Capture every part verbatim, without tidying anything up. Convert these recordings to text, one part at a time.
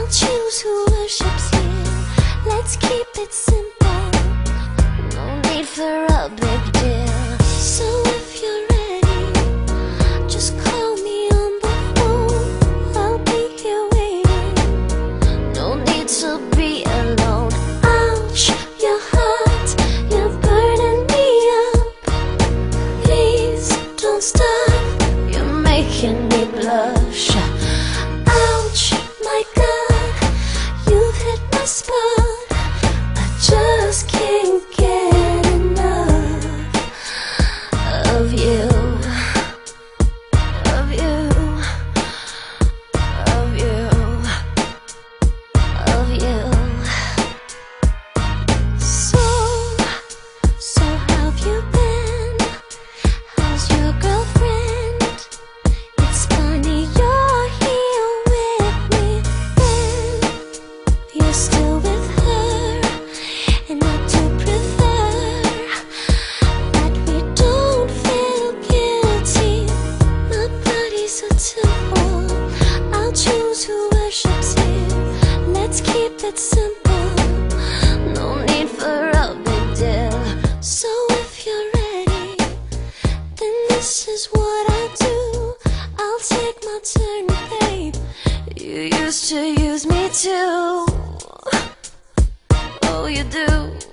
I'll choose who worships you. Let's keep it simple, no need for a big deal. So if you're ready, just call me on the phone. I'll be here waiting, no need to be alone. Ouch, your heart, you're burning me up. Please don't stop, you're making me blush. Ouch, my God, you've hit my spot. I just can't get enough of you, of you, of you, of you. So, so how have you been? How's your girlfriend? It's funny you're here with me then. You're still with her, and I do prefer that we don't feel guilty. My body's a temple, I'll choose who worships you. Let's keep it simple, no need for a big deal. So if you're ready, then this is what I do. I'll take my turn, babe. You used to use me too. Oh, you do.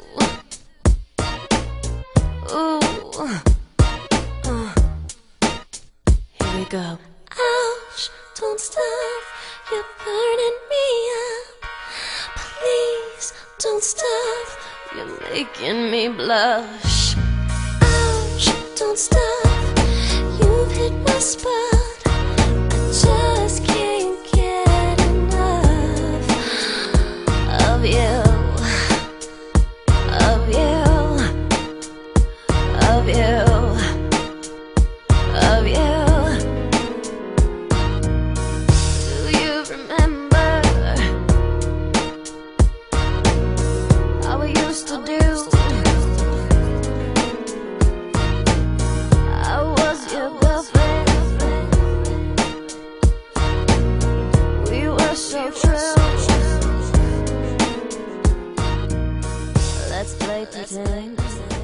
Ooh. Uh. Here we go. Ouch, don't stop, you're burning me up. Please don't stop, you're making me blush. Ouch, don't stop, you've hit my spot. I just can't get enough of you, of you, of you, of you. Do you remember how we used to do? I was your girlfriend. We were so true. Let's play pretend.